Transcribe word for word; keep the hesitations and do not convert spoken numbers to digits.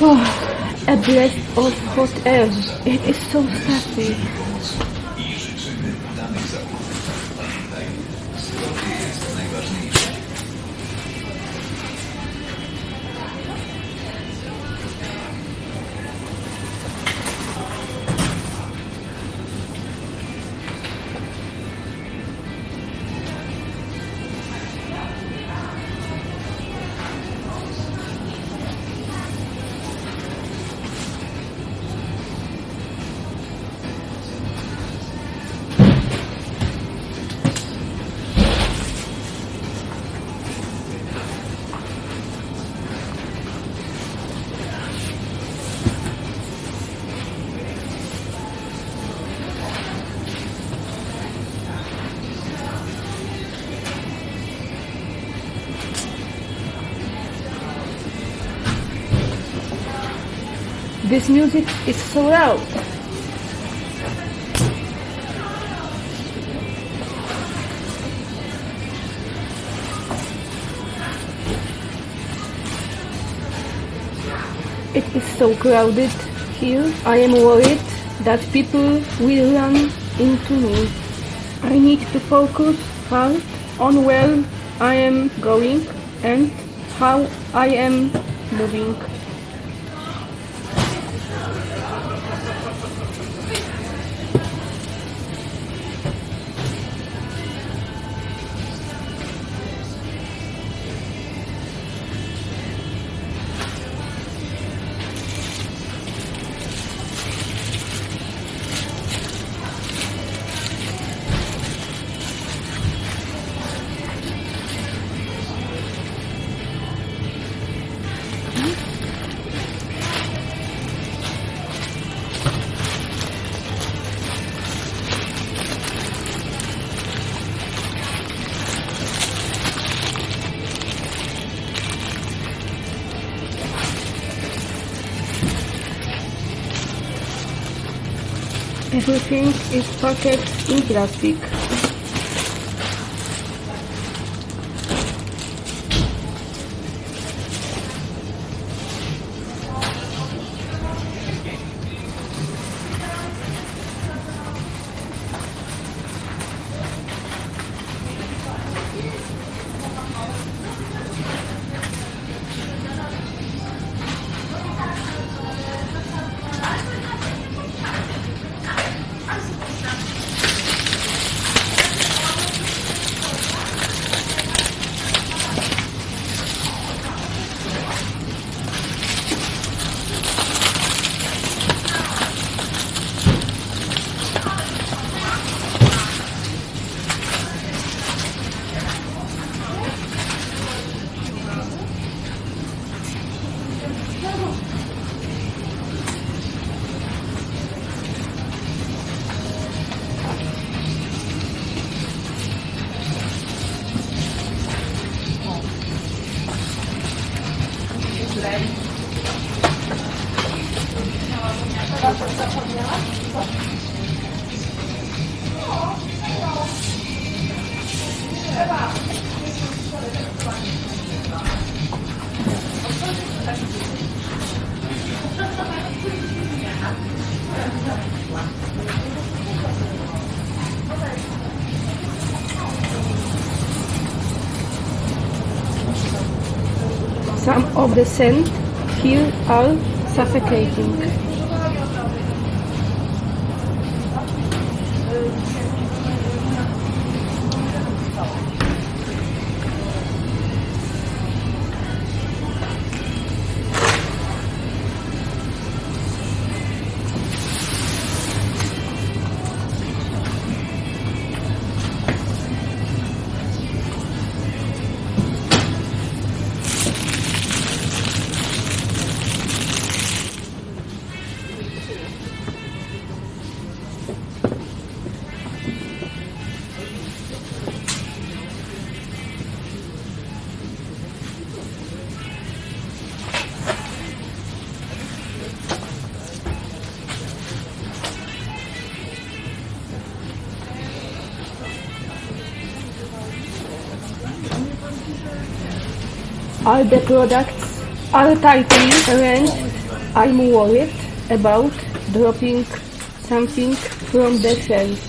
Oh, a blast of hot air. It is so stuffy. I życzymy danych zakupów. Pamiętaj, zdrowie jest najważniejsze. This music is so loud. It is so crowded here. I am worried that people will run into me. I need to focus hard on where I am going and how I am moving. Everything is packaged in plastic. Some of the scent here are suffocating. All the products are tightly arranged I'm worried about dropping something from the shelf.